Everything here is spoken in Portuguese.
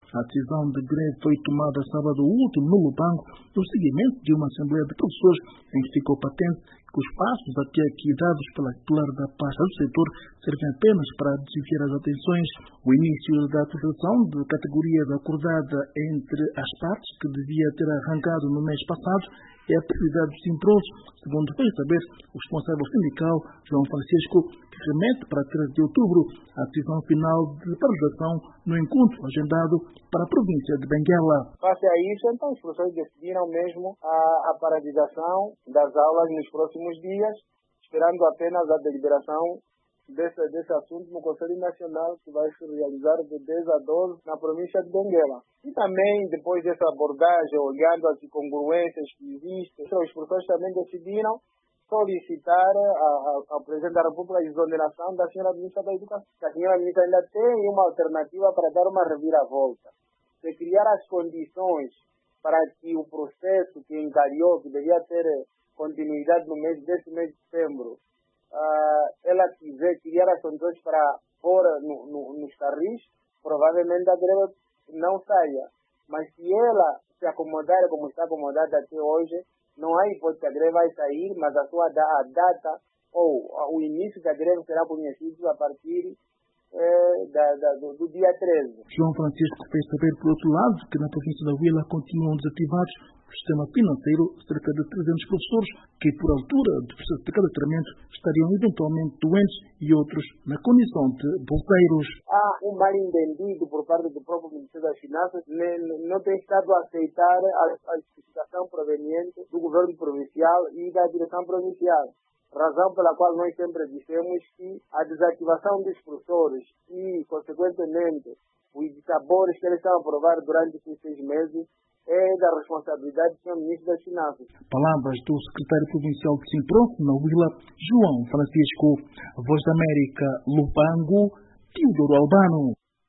A decisão de greve foi tomada sábado último no Lubango, no seguimento de uma assembleia de professores em que ficou patente que os passos até aqui dados pela titular da pasta do setor servem apenas para desviar as atenções. O início da atualização de categoria acordada entre as partes, que devia ter arrancado no mês passado, é a prioridade do Simpros, segundo fez saber o responsável sindical, João Francisco, que remete para 13 de outubro a decisão final de paralisação no encontro agendado para a província de Benguela. Face a isso, então, os professores decidiram mesmo a paralisação das aulas nos próximos dias, esperando apenas a deliberação desse assunto no Conselho Nacional, que vai se realizar de 10 a 12 na província de Benguela. E também, depois dessa abordagem, olhando as incongruências que existem, os professores também decidiram solicitar ao Presidente da República a exoneração da senhora Ministra da Educação. A senhora Ministra ainda tem uma alternativa para dar uma reviravolta, de criar as condições para que o processo que encalhou, que devia ter continuidade desse mês de setembro, ela quiser criar as condições para pôr nos carris, provavelmente a greve não saia. Mas se ela se acomodar como está acomodada até hoje, não há hipótese que a greve vai sair, mas a data ou o início da greve será conhecido a partir do dia 13. João Francisco fez saber, por outro lado, que na província da Huila continuam desativados o sistema financeiro cerca de 300 professores que, por altura do processo de cadastramento, estariam eventualmente doentes e outros na condição de bolseiros. Há um mal-entendido por parte do próprio Ministério das Finanças, não tem estado a aceitar a especificação proveniente do governo provincial e da direção provincial. Razão pela qual nós sempre dissemos que a desativação dos professores e, consequentemente, os sabores que eles estão a aprovar durante esses 6 meses é da responsabilidade do Sr. Ministro das Finanças. Palavras do secretário provincial de Simpros, na Huila, João Francisco. Voz da América, Lubango, Teodoro Albano.